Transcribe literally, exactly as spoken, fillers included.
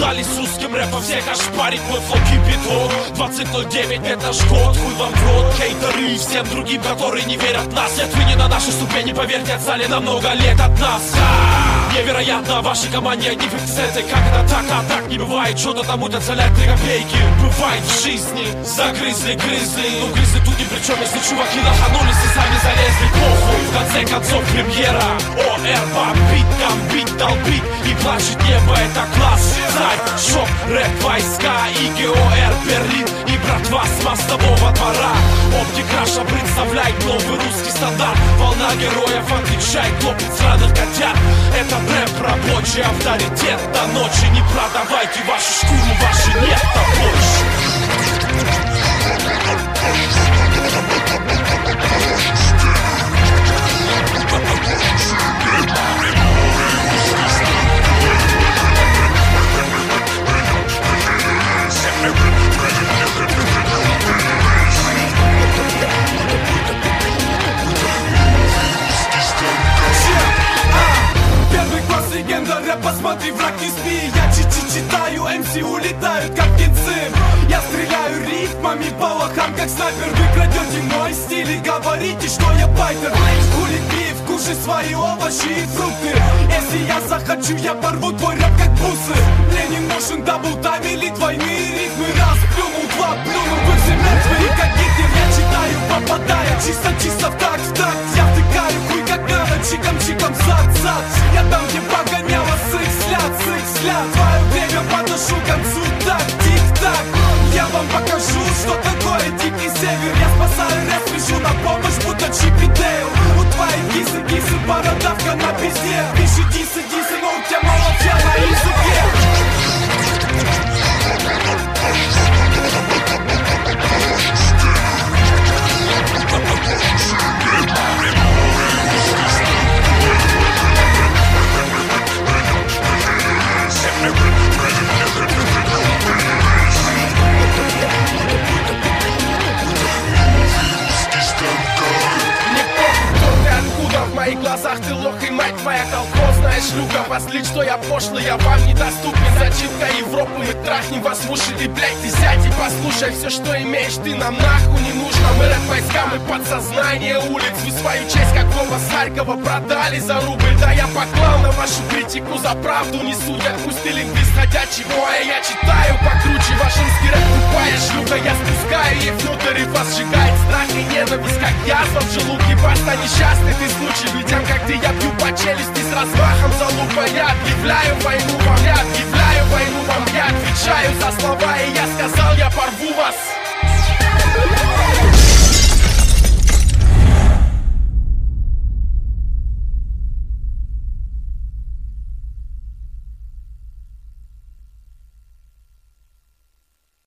Дали с русским рэпом всех ошпарить, мой флоу кипяток. Двадцать ноль девять это ж год, хуй вам в рот. Хейтеры и всем другим, которые не верят в нас. Нет, вы не на нашей ступени, поверьте, отстали на много лет от нас. А-а-а. Невероятно, в вашей команде одни фиксеты. Как это так, а так не бывает. Что-то там утоцелять три копейки. Бывает в жизни, загрызли, грызли. Ну грызли тут ни при чем, если чуваки лоханулись и сами залезли. Похуй, в конце концов премьера. ОР бомбит, гамбит, долбит и плачет небо, это класс. Знай, шок, рэп, войска и ГОР Берлин и братва с мостового двора. Оптик Раша представляет новый русский стандарт. Волна героев отвечает, топит сраных котят. Это рэп, рабочий авторитет. До ночи не продавайте вашу шкуру, ваши нет-то больше. Посмотри, враг, не спи, я чуть-чуть читаю, эм си улетают, как птенцы. Я стреляю рифмами по лохам, как снайпер. Вы крадете мой стиль и говорите, что я байтер. Хули пив, кушай свои овощи и фрукты. Если я захочу, я порву твой рэп, как бусы. Мне не нужен даблтайм или двойные ритмы. Раз плюнул, два плюнул, вы все мертвые, как Гитлер. Я читаю, попадая, чисто-чисто в такт, в такт. Я втыкаю хуй, как надо, чиком-чиком, зад-зад. Я там, где погоняла сык-сляд, сык-сляд. Твое время подношу к концу, так, тик-так. Я вам покажу, что такое дикий север. Я спасаю рэп, спешу на помощь, будто Чип и Дейл. У твоей кисы-кисы бородавка на пизде. Пиши дисы-дисы, но у тебя молча на языке. В моих глазах ты лох и мать твоя колхозная шлюха. Возлить, что я пошлый, я вам недоступен. Зачинка Европы, мы трахнем вас в уши. Ты, блядь, ты сядь и послушай. Все, что имеешь, ты нам нахуй не нужно. Мы рэп войска, мы подсознание улиц. Вы свою честь, как Вова с Харькова, продали за рубль. Да я поклал на вашу критику, за правду не судят. Пусть ты лингвист ходячего, а я читаю покруче. Ваш русский рэп тупая шлюха. Я спускаю ей внутрь и вас сжигает страх и ненависть, как язва в желудке. Баста, несчастный ты случай. Людям, как ты, я бью по челюсти с размахом залупа. Я объявляю войну вам, я объявляю войну вам. Я отвечаю за слова, и я сказал, я порву вас.